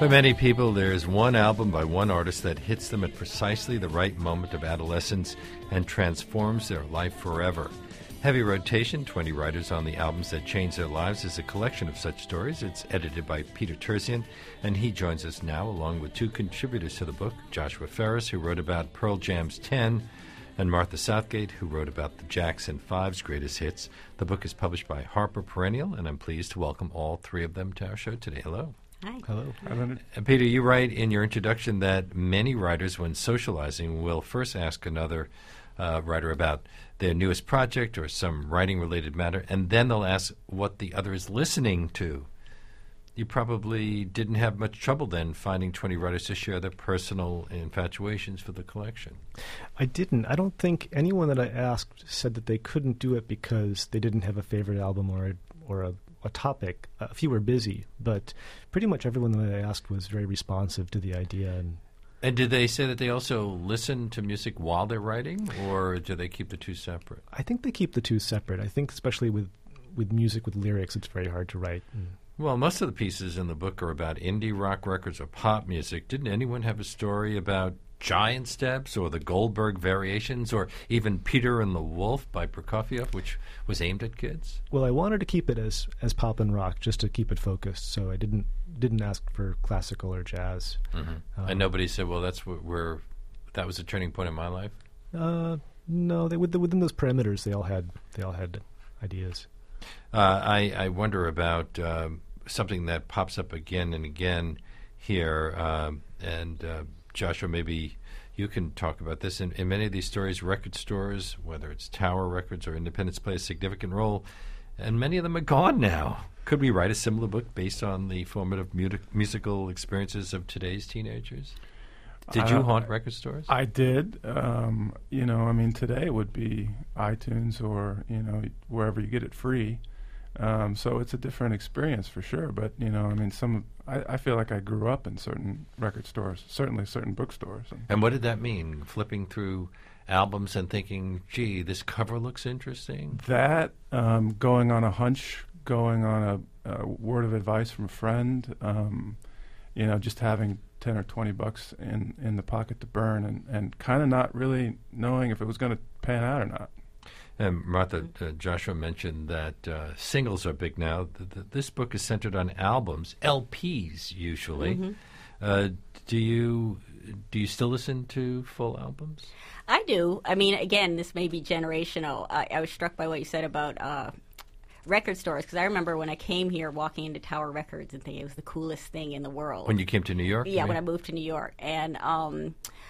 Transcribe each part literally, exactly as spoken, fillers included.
For many people, there's one album by one artist that hits them at precisely the right moment of adolescence and transforms their life forever. Heavy Rotation, twenty Writers on the Albums That Changed Their Lives, is a collection of such stories. It's edited by Peter Terzian, and he joins us now along with two contributors to the book, Joshua Ferris, who wrote about Pearl Jam's ten, and Martha Southgate, who wrote about the Jackson Five's greatest hits. The book is published by Harper Perennial, and I'm pleased to welcome all three of them to our show today. Hello. Hi. Hello. And Peter, you write in your introduction that many writers, when socializing, will first ask another uh, writer about their newest project or some writing-related matter, and then they'll ask what the other is listening to. You probably didn't have much trouble then finding twenty writers to share their personal infatuations for the collection. I didn't. I don't think anyone that I asked said that they couldn't do it because they didn't have a favorite album or a, or a, a topic. A few were busy, but pretty much everyone that I asked was very responsive to the idea. And And did they say that they also listen to music while they're writing, or do they keep the two separate? I think they keep the two separate. I think especially with, with music with lyrics, it's very hard to write. Mm. Well, most of the pieces in the book are about indie rock records or pop music. Didn't anyone have a story about Giant Steps or the Goldberg Variations or even Peter and the Wolf by Prokofiev, which was aimed at kids? Well, I wanted to keep it as, as pop and rock, just to keep it focused, so I didn't didn't ask for classical or jazz. Mm-hmm. Um, and nobody said, well, that's wh- where that was a turning point in my life? Uh, no, they, within those parameters, they all had they all had ideas. Uh, I, I wonder about um, something that pops up again and again here, um, and uh, Joshua, maybe you can talk about this. In, in many of these stories, record stores, whether it's Tower Records or Independence, play a significant role, and many of them are gone now. Could we write a similar book based on the formative mu- musical experiences of today's teenagers? Did you uh, haunt record stores? I did. Um, you know, I mean, today it would be iTunes or, you know, wherever you get it free. Um, so it's a different experience for sure. But, you know, I mean, some I, I feel like I grew up in certain record stores, certainly certain bookstores. And, and what did that mean, flipping through albums and thinking, gee, this cover looks interesting? That, um, going on a hunch, going on a, a word of advice from a friend, um, you know, just having ten or twenty bucks in, in the pocket to burn and, and kind of not really knowing if it was going to pan out or not. And Martha, uh, Joshua mentioned that uh, singles are big now. The, the, this book is centered on albums, L Ps usually. Mm-hmm. Uh, do you do you still listen to full albums? I do. I mean, again, this may be generational. I, I was struck by what you said about uh, record stores, because I remember when I came here walking into Tower Records and thinking it was the coolest thing in the world. When you came to New York? Yeah, when I moved to New York. And, um,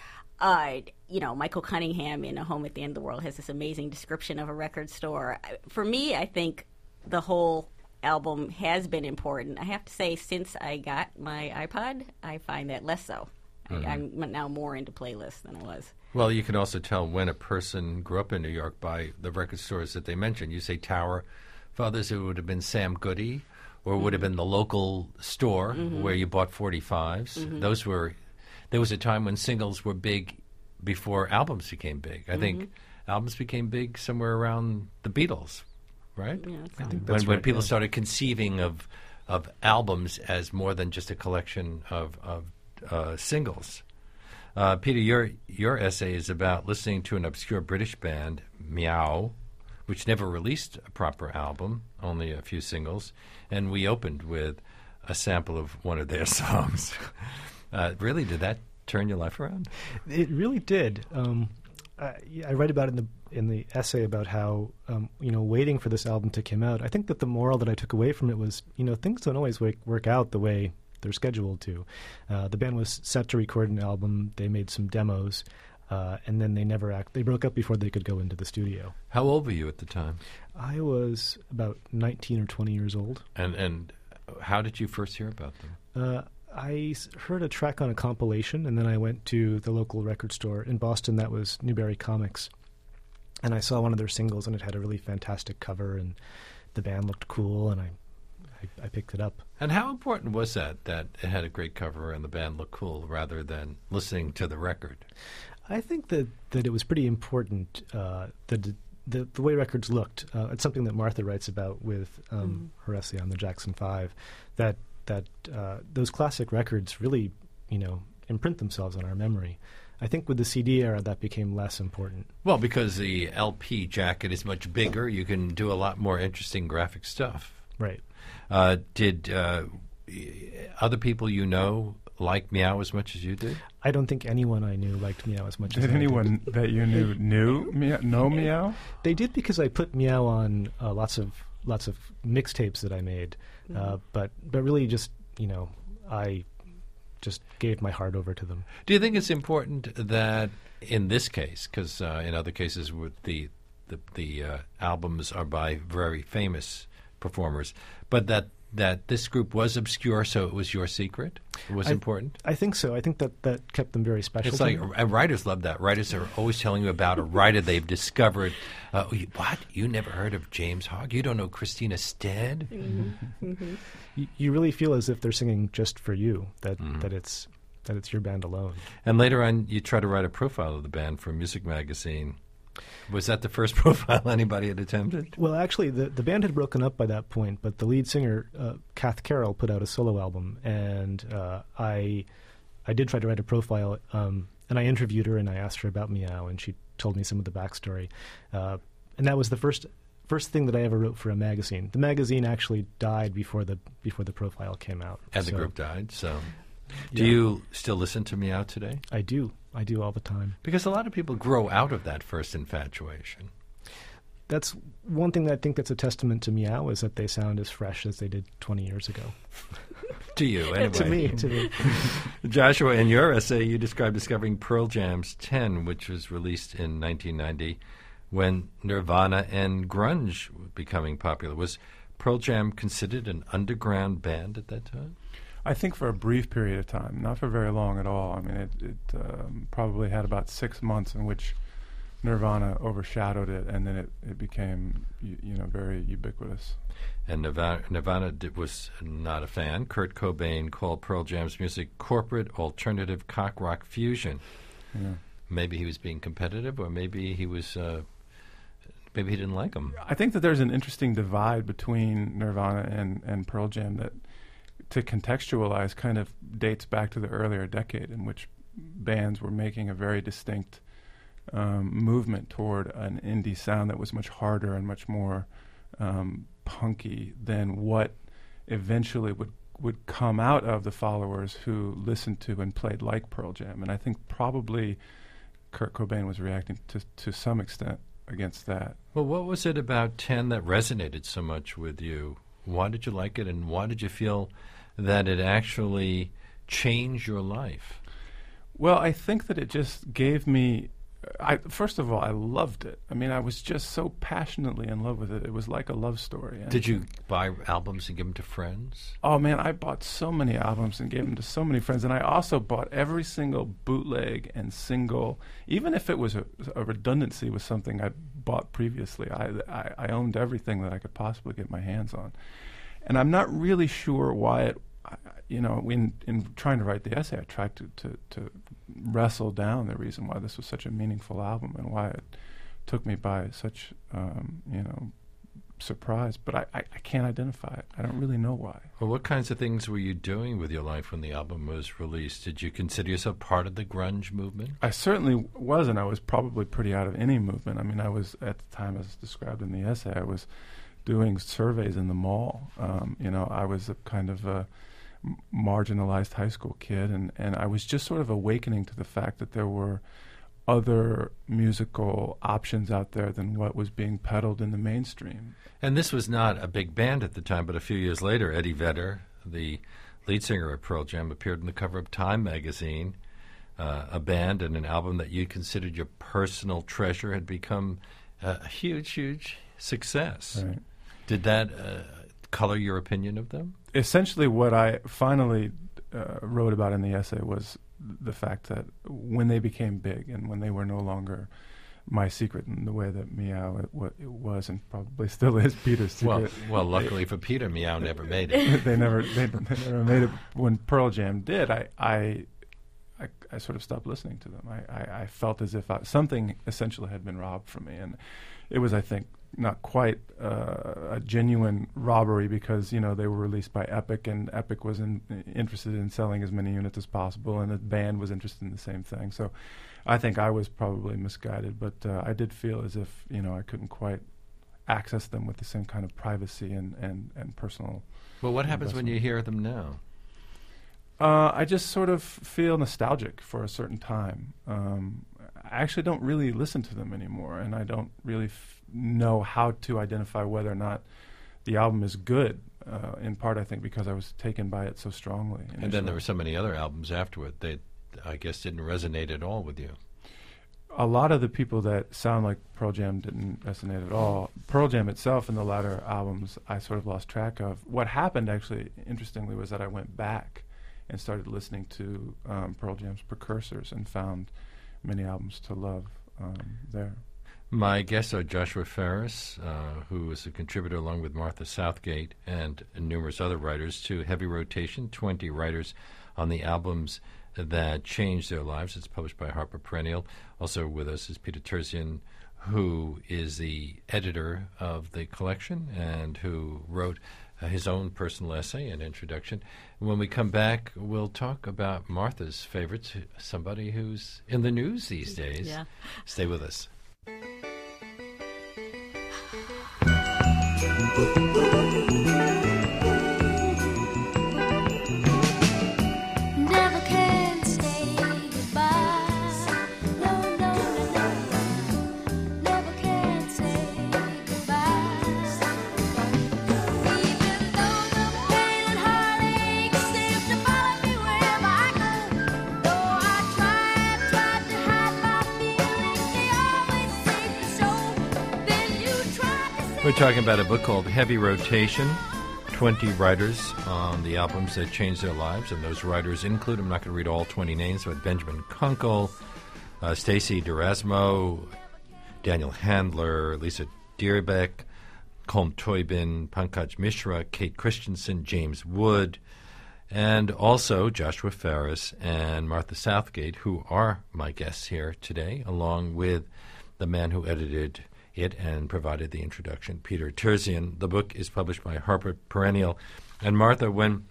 uh, you know, Michael Cunningham in A Home at the End of the World has this amazing description of a record store. For me, I think the whole album has been important. I have to say, since I got my iPod, I find that less so. Mm-hmm. I, I'm now more into playlists than I was. Well, you can also tell when a person grew up in New York by the record stores that they mentioned. You say Tower. For others, it would have been Sam Goody, or it would have been the local store mm-hmm. where you bought forty-fives. Mm-hmm. Those were, there was a time when singles were big before albums became big. I mm-hmm. think albums became big somewhere around the Beatles, right? Yeah, I think when, that's when right, people yeah. started conceiving of of albums as more than just a collection of of uh, singles. Uh, Peter, your your essay is about listening to an obscure British band, Meow, which never released a proper album, only a few singles, and we opened with a sample of one of their songs. uh, really, did that turn your life around? It really did. Um, I, I write about it in the in the essay about how um, you know waiting for this album to come out. I think that the moral that I took away from it was you know things don't always work, work out the way they're scheduled to. Uh, the band was set to record an album. They made some demos. Uh, and then they never act. They broke up before they could go into the studio. How old were you at the time? I was about nineteen or twenty years old. And and how did you first hear about them? Uh, I s- heard a track on a compilation, and then I went to the local record store in Boston. That was Newberry Comics, and I saw one of their singles, and it had a really fantastic cover, and the band looked cool, and I, I, I picked it up. And how important was that, that it had a great cover and the band looked cool, rather than listening to the record? I think that, that it was pretty important uh, that the, the way records looked. Uh, it's something that Martha writes about with um, mm. her essay on the Jackson Five, that that uh, those classic records really, you know, imprint themselves on our memory. I think with the C D era, that became less important. Well, because the L P jacket is much bigger, you can do a lot more interesting graphic stuff. Right. Uh, did uh, other people you know like Meow as much as you did? I don't think anyone I knew liked Meow as much as I Did did. anyone that you knew knew Meow, know Meow? They did, because I put Meow on uh, lots of lots of mixtapes that I made, Mm-hmm. uh, but but really just, you know, I just gave my heart over to them. Do you think it's important that in this case, because uh, in other cases with the the, the uh, albums are by very famous performers, but that that this group was obscure, so it was your secret? It was I- important? I think so. I think that that kept them very special. It's to like me. uh, writers love that. Writers are always telling you about a writer they've discovered. Uh, you- what? You never heard of James Hogg? You don't know Christina Stead? you, you really feel as if they're singing just for you. That Mm-hmm. that it's that it's your band alone. And later on, you try to write a profile of the band for Music Magazine. Was that the first profile anybody had attempted? Well, actually, the the band had broken up by that point, but the lead singer, uh, Kath Carroll, put out a solo album, and uh, I I did try to write a profile, um, and I interviewed her and I asked her about Meow, and she told me some of the backstory, uh, and that was the first first thing that I ever wrote for a magazine. The magazine actually died before the before the profile came out. And the So group died, so... Do Yeah. you still listen to Meow today? I do, I do all the time. Because a lot of people grow out of that first infatuation. That's one thing that I think that's a testament to Meow, is that they sound as fresh as they did twenty years ago. To you, anyway. To me, to me. Joshua, in your essay, you described discovering Pearl Jam's ten, which was released in nineteen ninety, when Nirvana and grunge were becoming popular. Was Pearl Jam considered an underground band at that time? I think for a brief period of time, not for very long at all. I mean, it, it um, probably had about six months in which Nirvana overshadowed it, and then it, it became, you, you know, very ubiquitous. And Nirvana, Nirvana did, was not a fan. Kurt Cobain called Pearl Jam's music corporate alternative cock rock fusion. Yeah. Maybe he was being competitive, or maybe he was, uh, maybe he didn't like them. I think that there's an interesting divide between Nirvana and, and Pearl Jam that, to contextualize, kind of dates back to the earlier decade in which bands were making a very distinct um, movement toward an indie sound that was much harder and much more um, punky than what eventually would would come out of the followers who listened to and played like Pearl Jam. And I think probably Kurt Cobain was reacting to to some extent against that. Well, what was it about ten that resonated so much with you? Why did you like it, and why did you feel that it actually changed your life? Well, I think that it just gave me, I, first of all, I loved it. I mean, I was just so passionately in love with it. It was like a love story. And Did you buy albums and give them to friends? Oh, man, I bought so many albums and gave them to so many friends. And I also bought every single bootleg and single, even if it was a, a redundancy with something I bought previously. I, I, I owned everything that I could possibly get my hands on. And I'm not really sure why it, I- you know, in, in trying to write the essay, I tried to, to, to wrestle down the reason why this was such a meaningful album and why it took me by such, um, you know, surprise. But I, I, I can't identify it. I don't really know why. Well, what kinds of things were you doing with your life when the album was released? Did you consider yourself part of the grunge movement? I certainly wasn't. I was probably pretty out of any movement. I mean, I was, at the time as described in the essay, I was doing surveys in the mall. Um, you know, I was a kind of a m- marginalized high school kid, and, and I was just sort of awakening to the fact that there were other musical options out there than what was being peddled in the mainstream. And this was not a big band at the time, but a few years later, Eddie Vedder, the lead singer of Pearl Jam, appeared on the cover of Time magazine. Uh, a band and an album that you considered your personal treasure had become uh, a huge, huge success. Right. Did that uh, color your opinion of them? Essentially, what I finally uh, wrote about in the essay was the fact that when they became big and when they were no longer my secret in the way that Meow it, wa- it was and probably still is Peter's Well, secret. well, luckily for Peter, Meow never made it. they never they, they never made it. When Pearl Jam did, I I, I, I sort of stopped listening to them. I, I, I felt as if I, something essentially had been robbed from me, and it was, I think, not quite uh, a genuine robbery because, you know, they were released by Epic, and Epic was in, interested in selling as many units as possible, and the band was interested in the same thing. So I think I was probably misguided, but uh, I did feel as if, you know, I couldn't quite access them with the same kind of privacy and, and, and personal. Well, what happens investment. when you hear them now? Uh, I just sort of feel nostalgic for a certain time. Um, I actually don't really listen to them anymore, and I don't really f- know how to identify whether or not the album is good, uh, in part, I think, because I was taken by it so strongly. And then initially. there were so many other albums afterward that I guess didn't resonate at all with you. A lot of the people that sound like Pearl Jam didn't resonate at all. Pearl Jam itself in the latter albums, I sort of lost track of. What happened, actually, interestingly, was that I went back and started listening to um, Pearl Jam's precursors and found many albums to love um, there. My guests are Joshua Ferris, uh, who is a contributor along with Martha Southgate and numerous other writers to Heavy Rotation, twenty writers on the albums that changed their lives. It's published by Harper Perennial. Also with us is Peter Terzian, who is the editor of the collection and who wrote uh, his own personal essay and introduction. When we come back, we'll talk about Martha's favorites, somebody who's in the news these days. Yeah. Stay with us. Never can say goodbye. No, no, no, no. Never can say goodbye. Even though the pain and heartache seem to follow me wherever I go. Though I tried, tried to hide my feelings, they always seem to show. Then you tried to say. We're talking about a book called Heavy Rotation, twenty writers on the albums that changed their lives, and those writers include, I'm not going to read all twenty names, but Benjamin Kunkel, uh, Stacy D'Erasmo, Daniel Handler, Lisa Dierbeck, Colm Toibin, Pankaj Mishra, Kate Christensen, James Wood, and also Joshua Ferris and Martha Southgate, who are my guests here today, along with the man who edited it and provided the introduction, Peter Terzian. The book is published by Harper Perennial. And Martha, when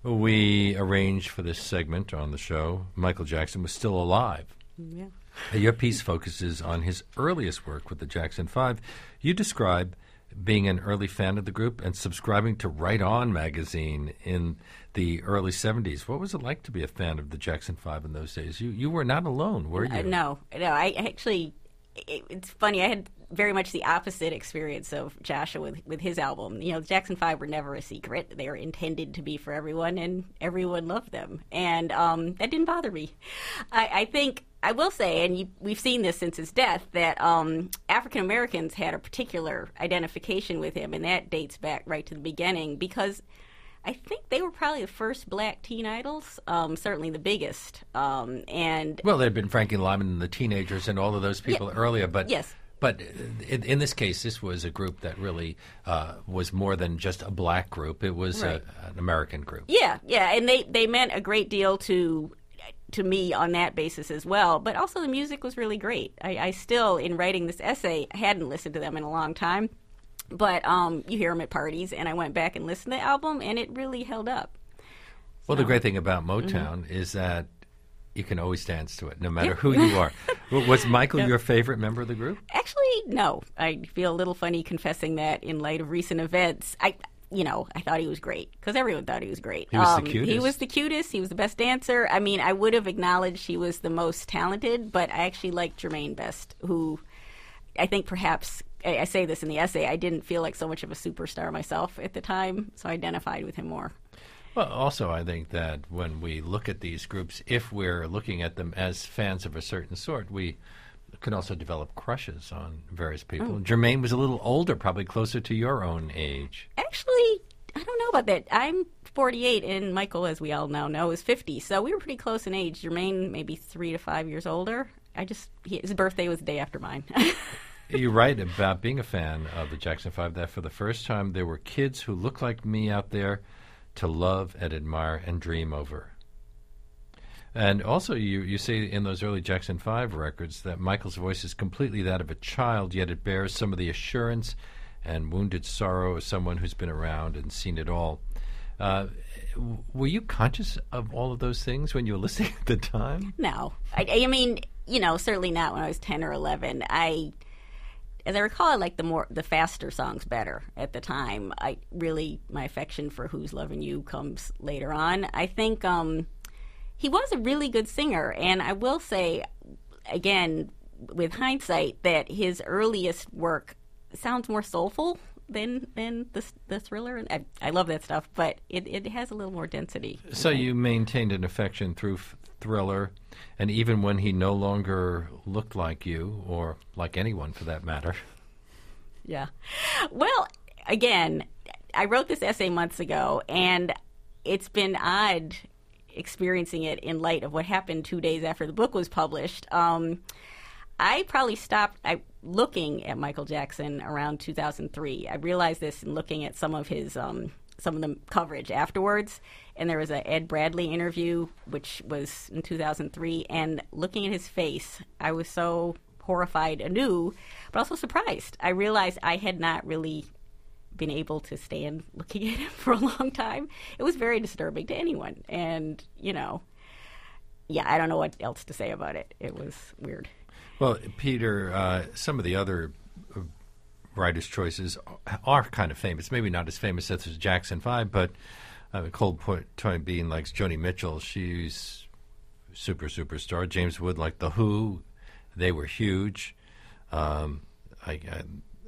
we arranged for this segment on the show, Michael Jackson was still alive. Yeah. Your piece focuses on his earliest work with the Jackson Five. You describe being an early fan of the group and subscribing to Right On magazine in the early seventies. What was it like to be a fan of the Jackson Five in those days? You you were not alone, were you? Uh, no, no. I actually, it, it's funny. I had very much the opposite experience of Joshua with, with his album. You know, the Jackson Five were never a secret. They were intended to be for everyone, and everyone loved them. And um, that didn't bother me. I, I think, I will say, and you, we've seen this since his death, that um, African Americans had a particular identification with him, and that dates back right to the beginning, because I think they were probably the first black teen idols, um, certainly the biggest. Um, and Well, there had been Frankie Lyman and the Teenagers and all of those people Yeah. earlier, but Yes. But in, in this case, this was a group that really uh, was more than just a black group. It was Right. a, an American group. Yeah, yeah, and they, they meant a great deal to to me on that basis as well. But also the music was really great. I, I still, in writing this essay, hadn't listened to them in a long time. But um, you hear them at parties, and I went back and listened to the album, and it really held up. Well, the So- great thing about Motown Mm-hmm. is that you can always dance to it, no matter who you are. W- Was Michael Yep. your favorite member of the group? Actually, no. I feel a little funny confessing that in light of recent events. I, you know, I thought he was great because everyone thought he was great. He was the Um, cutest. He was the cutest. He was the best dancer. I mean, I would have acknowledged he was the most talented, but I actually liked Jermaine best, who I think perhaps, I, I say this in the essay, I didn't feel like so much of a superstar myself at the time, so I identified with him more. Well, also, I think that when we look at these groups, if we're looking at them as fans of a certain sort, we can also develop crushes on various people. Oh. Jermaine was a little older, probably closer to your own age. Actually, I don't know about that. I'm forty-eight, and Michael, as we all now know, is fifty. So we were pretty close in age. Jermaine, maybe three to five years older. I just he, his birthday was the day after mine. You write about being a fan of the Jackson Five, that for the first time there were kids who looked like me out there to love and admire and dream over. And also, you, you say in those early Jackson five records that Michael's voice is completely that of a child, yet it bears some of the assurance and wounded sorrow of someone who's been around and seen it all. Uh, w- were you conscious of all of those things when you were listening at the time? No. I, I mean, you know, certainly not when I was ten or eleven. I, as I recall, I liked the more the faster songs better at the time. I really, my affection for Who's Loving You comes later on. I think um, he was a really good singer, and I will say, again, with hindsight, that his earliest work sounds more soulful than than the the Thriller. And I, I love that stuff, but it, it has a little more density. So you maintained an affection through f- Thriller, and even when he no longer looked like you, or like anyone for that matter. Yeah. Well, again, I wrote this essay months ago, and it's been odd experiencing it in light of what happened two days after the book was published. Um, I probably stopped I, looking at Michael Jackson around two thousand three. I realized this in looking at some of his um, some of the coverage afterwards. And there was a Ed Bradley interview, which was in two thousand three. And looking at his face, I was so horrified anew, but also surprised. I realized I had not really been able to stand looking at him for a long time. It was very disturbing to anyone. And, you know, yeah, I don't know what else to say about it. It was weird. Well, Peter, uh, some of the other uh, writers' choices are kind of famous. Maybe not as famous as Jackson five, but uh, Cole Toy Bean likes Joni Mitchell. She's super, superstar. James Wood liked The Who. They were huge. Um, I, I,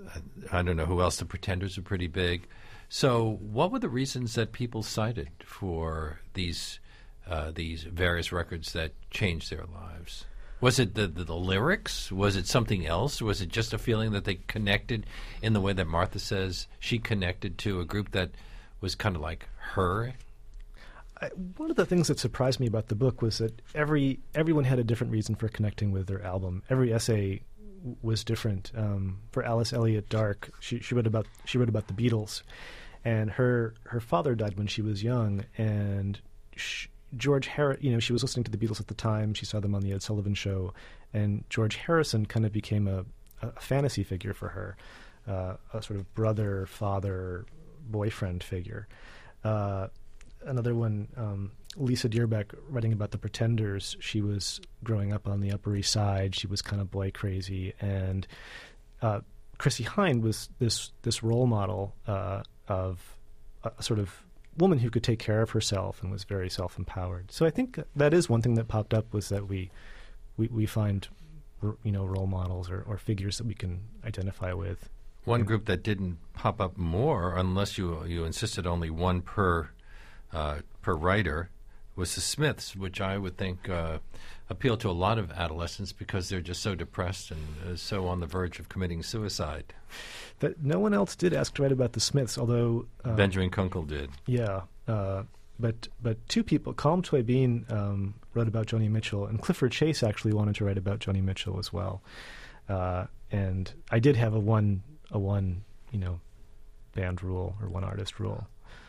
I don't know who else. The Pretenders are pretty big. So what were the reasons that people cited for these uh, these various records that changed their lives? Was it the, the, the lyrics? Was it something else? Was it just a feeling that they connected in the way that Martha says she connected to a group that was kind of like her? I, one of the things that surprised me about the book was that every everyone had a different reason for connecting with their album. Every essay w- was different. Um, for Alice Elliott Dark, she, she wrote about she wrote about the Beatles, and her her father died when she was young, and she, George Harrison, you know, she was listening to the Beatles at the time. She saw them on the Ed Sullivan Show, and George Harrison kind of became a, a fantasy figure for her, uh, a sort of brother, father, boyfriend figure. Uh, another one, um, Lisa Dierbeck, writing about the Pretenders. She was growing up on the Upper East Side. She was kind of boy crazy, and uh, Chrissie Hynde was this this role model uh, of a, a sort of woman who could take care of herself and was very self-empowered. So I think that is one thing that popped up, was that we we, we find you know role models or, or figures that we can identify with. One group that didn't pop up more, unless you you insisted only one per uh, per writer, was the Smiths, which I would think uh, appeal to a lot of adolescents because they're just so depressed and uh, so on the verge of committing suicide. That no one else did ask to write about the Smiths, although uh, Benjamin Kunkel did. Yeah, uh, but but two people, Colm Toy Bean um, wrote about Joni Mitchell, and Clifford Chase actually wanted to write about Joni Mitchell as well. Uh, and I did have a one a one you know band rule or one artist rule.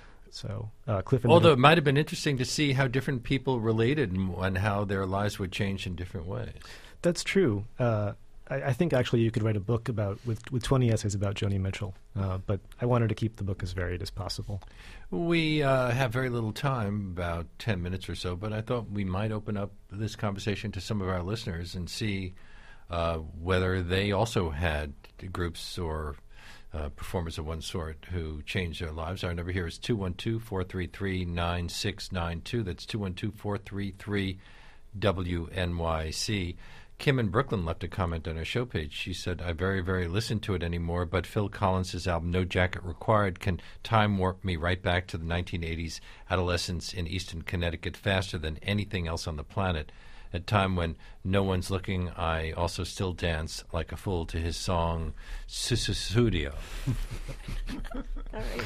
So uh, Clifford. Although it might have been interesting to see how different people related and, and how their lives would change in different ways. That's true. Uh, I, I think actually you could write a book about with with twenty essays about Joni Mitchell, uh, but I wanted to keep the book as varied as possible. We uh, have very little time, about ten minutes or so, but I thought we might open up this conversation to some of our listeners and see uh, whether they also had groups or uh, performers of one sort who changed their lives. Our number here is two one two, four three three, nine six nine two. That's two one two, four three three, W N Y C. Kim in Brooklyn left a comment on our show page. She said, I very, very listen to it anymore, but Phil Collins' album No Jacket Required can time warp me right back to the nineteen eighties adolescence in Easton, Connecticut faster than anything else on the planet. At a time when no one's looking, I also still dance like a fool to his song Sussudio. All right.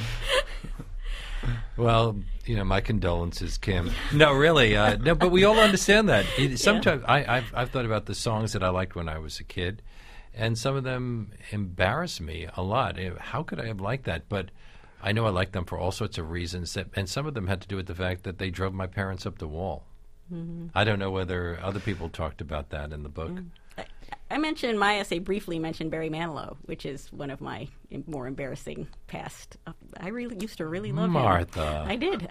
Well, you know, my condolences, Kim. No, really, uh, no, but we all understand that. It, sometimes I, I've, I've thought about the songs that I liked when I was a kid, and some of them embarrass me a lot. How could I have liked that? But I know I liked them for all sorts of reasons, that, and some of them had to do with the fact that they drove my parents up the wall. I don't know whether other people talked about that in the book. I mentioned in my essay briefly mentioned Barry Manilow, which is one of my em- more embarrassing past. Uh, I really used to really love Martha. him. I did.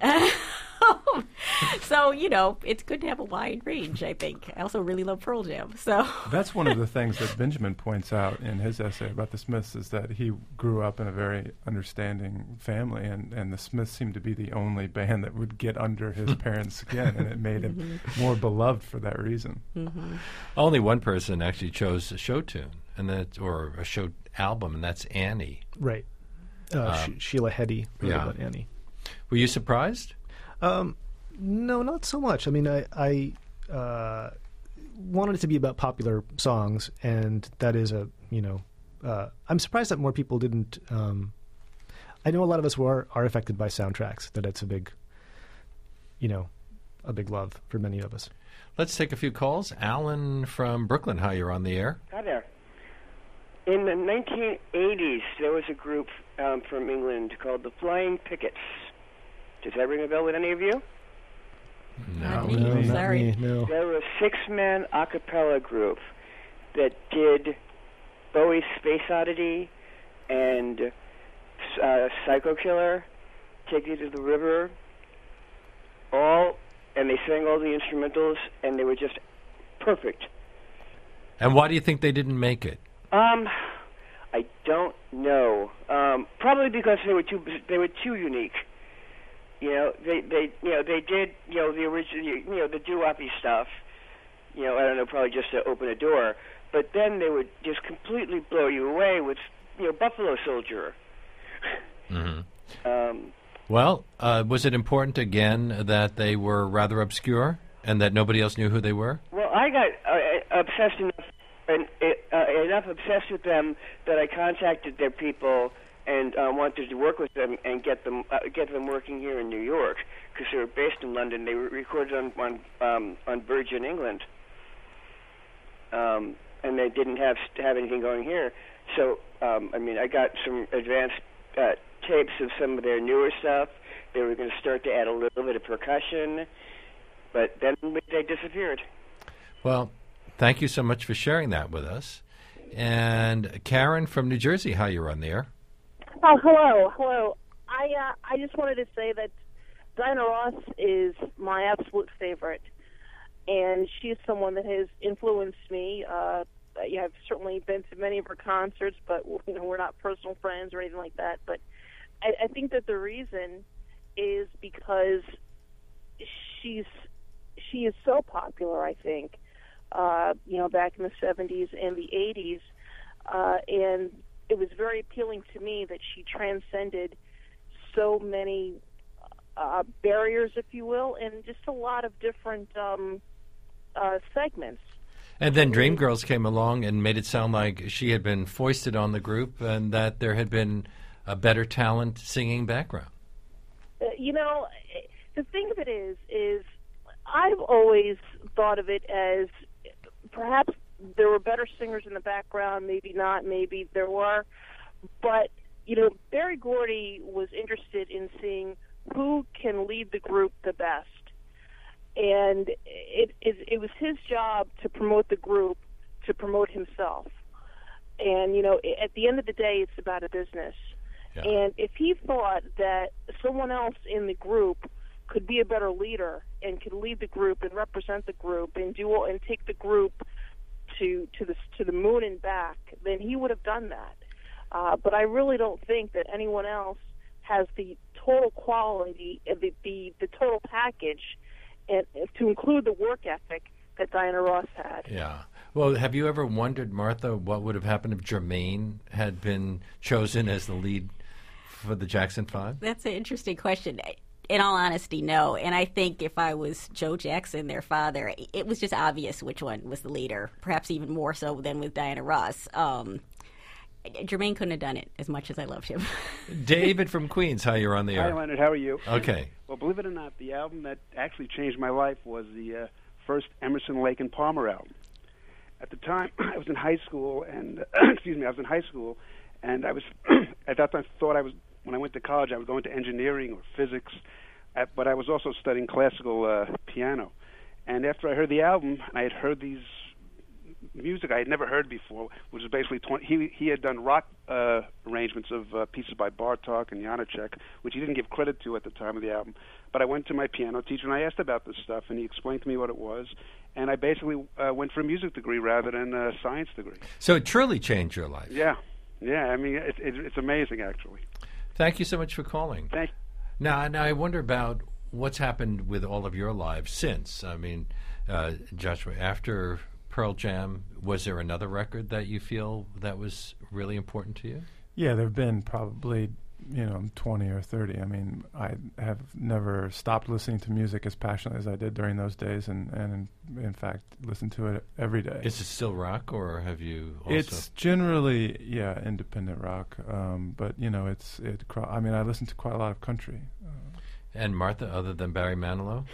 So you know, it's good to have a wide range. I think. I also really love Pearl Jam. So That's one of the things that Benjamin points out in his essay about the Smiths is that he grew up in a very understanding family, and, and the Smiths seemed to be the only band that would get under his parents' skin, and it made him more beloved for that reason. Only one person actually chose a show tune, and that or a show album, and that's Annie. Right. Uh, Sh- Sheila Heti wrote yeah. about Annie. Were you surprised? Um, no, not so much. I mean, I, I uh, wanted it to be about popular songs, and that is a, you know, uh, I'm surprised that more people didn't. Um, I know a lot of us were are affected by soundtracks. That it's a big, you know, a big love for many of us. Let's take a few calls. Alan from Brooklyn, hi, you're on the air. Hi there. In the nineteen eighties, there was a group um, from England called the Flying Pickets. Does that ring a bell with any of you? Not No. me. No, not Sorry. me. No. They were a six-man a cappella group that did Bowie's Space Oddity and uh, Psycho Killer, Take You to the River, all, and they sang all the instrumentals, and they were just perfect. And why do you think they didn't make it? Um, I don't know. Um, probably because they were too they were too unique. You know, they they you know they did you know the original you know the doo-woppy stuff. You know, I don't know, probably just to open a door. But then they would just completely blow you away with you know Buffalo Soldier. Mm-hmm. Um, Well, uh, was it important again that they were rather obscure and that nobody else knew who they were? well, I got uh, obsessed enough and uh, enough obsessed with them that I contacted their people and uh, wanted to work with them and get them uh, get them working here in New York because they were based in London. They were recorded on on um, on Virgin, England, um, and they didn't have have anything going here. So um, I mean, I got some advanced uh, tapes of some of their newer stuff. They were going to start to add a little bit of percussion, but then they disappeared. Well, thank you so much for sharing that with us. And Karen from New Jersey, hi, you're on the air. Oh, hello, hello. I uh, I just wanted to say that Diana Ross is my absolute favorite, and she's someone that has influenced me. Uh, yeah, I've certainly been to many of her concerts, but you know we're not personal friends or anything like that. But I, I think that the reason is because she's she is so popular. I think uh, you know back in the seventies and the eighties, uh, and it was very appealing to me that she transcended so many uh, barriers, if you will, and just a lot of different um, uh, segments. And then Dreamgirls came along and made it sound like she had been foisted on the group and that there had been a better talent singing background. Uh, you know, the thing of it is, is I've always thought of it as perhaps there were better singers in the background, maybe not, maybe there were. But, you know, Berry Gordy was interested in seeing who can lead the group the best. And it, it, it was his job to promote the group, to promote himself. And, you know, at the end of the day, it's about a business. Yeah. And if he thought that someone else in the group could be a better leader and could lead the group and represent the group and do and take the group to to the to the moon and back, then he would have done that. Uh, but I really don't think that anyone else has the total quality, uh, the, the the total package, and to include the work ethic that Diana Ross had. Yeah. Well, have you ever wondered, Martha, what would have happened if Jermaine had been chosen as the lead for the Jackson Five? That's an interesting question. In all honesty, no. And I think if I was Joe Jackson, their father, it was just obvious which one was the leader, perhaps even more so than with Diana Ross. Um, Jermaine couldn't have done it as much as I loved him. David from Queens, hi, you're on the Hi, air. Leonard. How are you? Okay. Well, believe it or not, the album that actually changed my life was the uh, first Emerson, Lake and Palmer album. At the time, I was in high school, and excuse me, I was in high school, and I was at that time thought I was when I went to college I was going to engineering or physics, uh, but I was also studying classical uh, piano, And after I heard the album, and I had heard these music I had never heard before, which was basically twenty, he he had done rock uh, arrangements of uh, pieces by Bartok and Janacek, which he didn't give credit to at the time of the album. But I went to my piano teacher and I asked about this stuff, and he explained to me what it was. And I basically uh, went for a music degree rather than a science degree. So it truly changed your life. Yeah, yeah. I mean, it, it, it's amazing, actually. Thank you so much for calling. Thank. Now, now I wonder about what's happened with all of your lives since. I mean, uh, Joshua, after Pearl Jam, was there another record that you feel that was really important to you? Yeah, there have been probably, you know, twenty or thirty. I mean, I have never stopped listening to music as passionately as I did during those days, and, and in, in fact, listen to it every day. Is it still rock, or have you also... It's generally, yeah, independent rock, um, but, you know, it's, it. Cro- I mean, I listen to quite a lot of country. Uh, And Martha, other than Barry Manilow?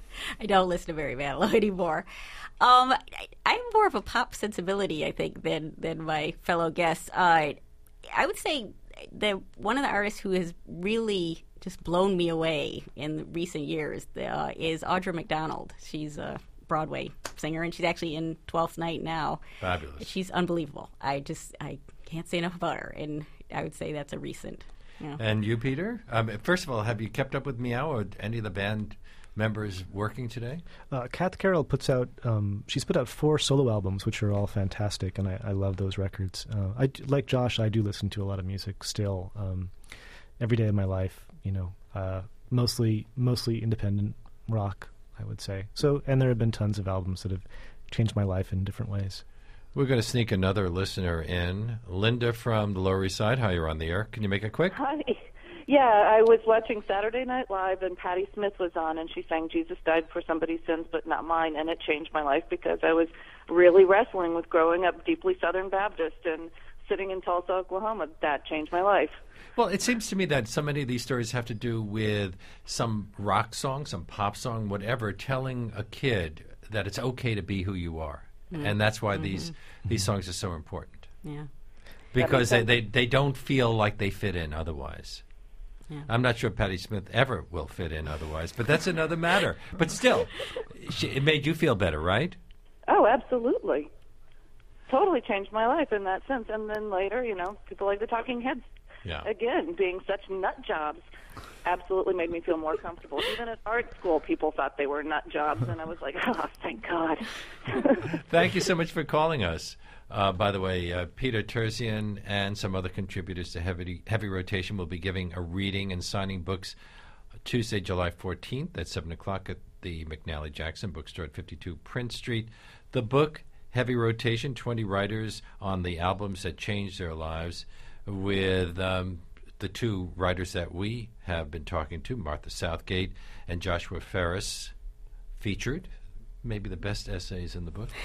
I don't listen to Barry Manilow anymore. Um, I, I'm more of a pop sensibility, I think, than than my fellow guests. Uh, I would say that one of the artists who has really just blown me away in recent years uh, is Audra McDonald. She's a Broadway singer, and she's actually in Twelfth Night now. Fabulous. She's unbelievable. I just I can't say enough about her, and I would say that's a recent. Yeah. And you, Peter? Um, first of all, have you kept up with Meow or any of the band members working today? Uh, Kath Carroll puts out, um, she's put out four solo albums, which are all fantastic, and I, I love those records. Uh, I, like Josh, I do listen to a lot of music still, um, every day of my life, you know, uh, mostly mostly independent rock, I would say. So, and there have been tons of albums that have changed my life in different ways. We're going to sneak another listener in. Linda from the Lower East Side. Hi, you're on the air. Can you make it quick? Hi. Yeah, I was watching Saturday Night Live, and Patti Smith was on, and she sang Jesus Died for Somebody's Sins, but not mine, and it changed my life because I was really wrestling with growing up deeply Southern Baptist and sitting in Tulsa, Oklahoma. That changed my life. Well, it seems to me that so many of these stories have to do with some rock song, some pop song, whatever, telling a kid that it's okay to be who you are. Mm-hmm. And that's why mm-hmm. these these songs are so important. Yeah. Because they, they, they don't feel like they fit in otherwise. Yeah. I'm not sure Patti Smith ever will fit in otherwise, but that's another matter. But still, she, it made you feel better, right? Oh, absolutely. Totally changed my life in that sense. And then later, you know, people like the Talking Heads, yeah. again, being such nut jobs, absolutely made me feel more comfortable. Even at art school, people thought they were nut jobs, and I was like, oh, thank God. Thank you so much for calling us. Uh, by the way, uh, Peter Terzian and some other contributors to Heavy, Heavy Rotation will be giving a reading and signing books Tuesday, July fourteenth at seven o'clock at the McNally Jackson Bookstore at fifty-two Prince Street. The book, Heavy Rotation, twenty Writers on the Albums That Changed Their Lives, with um, the two writers that we have been talking to, Martha Southgate and Joshua Ferris, featured. Maybe the best essays in the book.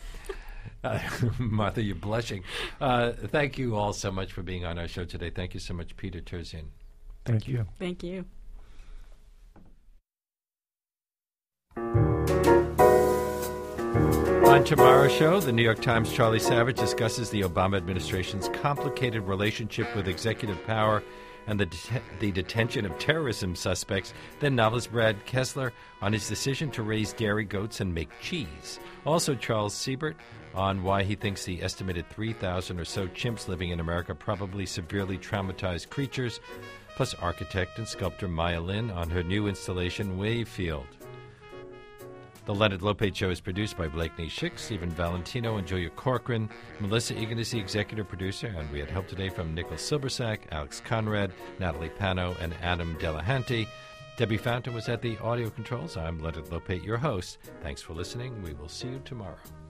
Uh, Martha, you're blushing. Uh, thank you all so much for being on our show today. Thank you so much, Peter Terzian. Thank you. Thank you. On tomorrow's show, the New York Times' Charlie Savage discusses the Obama administration's complicated relationship with executive power and the, det- the detention of terrorism suspects, then novelist Brad Kessler on his decision to raise dairy goats and make cheese. Also, Charles Siebert on why he thinks the estimated three thousand or so chimps living in America probably severely traumatized creatures, plus architect and sculptor Maya Lin on her new installation, Wavefield. The Leonard Lopate Show is produced by Blake Schick, Stephen Valentino, and Julia Corcoran. Melissa Egan is the executive producer, and we had help today from Nicole Silbersack, Alex Conrad, Natalie Pano, and Adam Delahanty. Debbie Fountain was at the audio controls. I'm Leonard Lopate, your host. Thanks for listening. We will see you tomorrow.